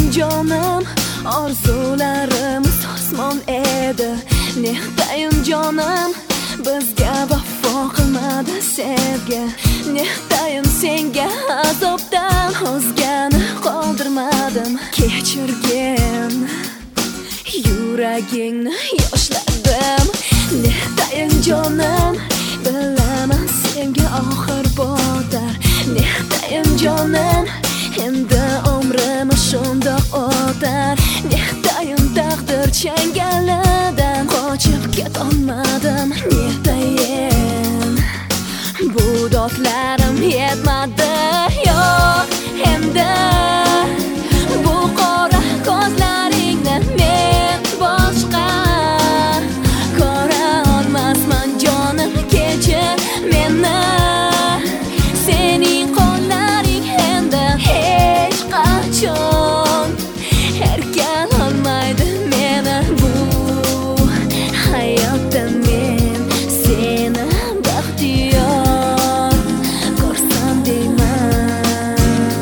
jonim, orzularimiz osmon edi. Nehtayin jonim, bizga vafo qilmadi sevgi. Nehtayin senga azobdan o'zgani qoldirmadim. Kechirgin yuragingni yoshladim. Nehtayin jonim, bilaman senga oxir botar. Nehtayin jonim, endi umrimiz shundoq o'tar. Nehtayin taqdir changalidan qochib ketolmadim. Nehtayin bu dodlarim yetmadi. Yo'q, endi bu qora ko'zlaringni men boshqa ko'ra olmasman. Jonim, kechir meni. Sening qo'llaring endi hech qachon erkan olmaydi meni. Bu hayotda men seni baxtiyor ko'rsam deyman.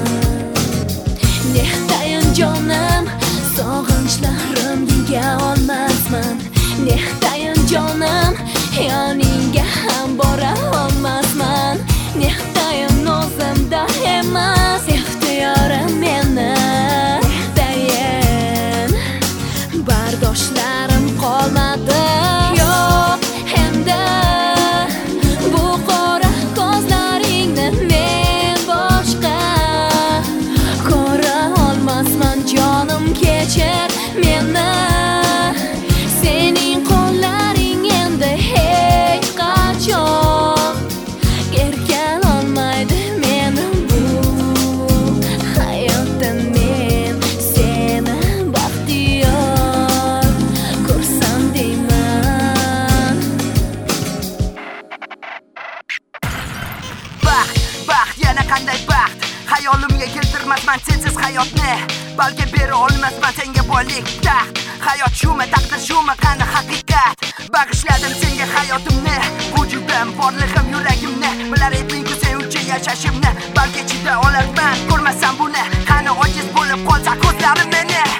Nehtayin jonim, sog'inchlarim yenga olmasman. Nehtayin jonim, yoningga ham bora olmasman. Nehtayin o'zimda emas, ixtiyorim meni. Nehtayin bardoshlarim qolmadi. Yo'q, endi bu qora ko'zlaringni men boshqa ko'ra olmasman. Jonim, kechir meni. Sening qo'llaring endi hech qachon erkan olmaydi meni. Bu hayotda men seni baxtiyor ko'rsam deyman. Baxt, yana qanday baxt? Hayolimga keltirmasman sensiz hayotni. Balki bera olmasman senga boylik, taxt. Hayot shumi, taqdir shumi, qani haqiqat? Bag'ishladim senga hayotimni, vujudim, borlig'im, yuragimni. Bilar eding-ku sen uchun yashashimni. Balki chida olarman, ko'rmasam buni. Qani ojiz bo'lib qolsa ko'zlarim meni.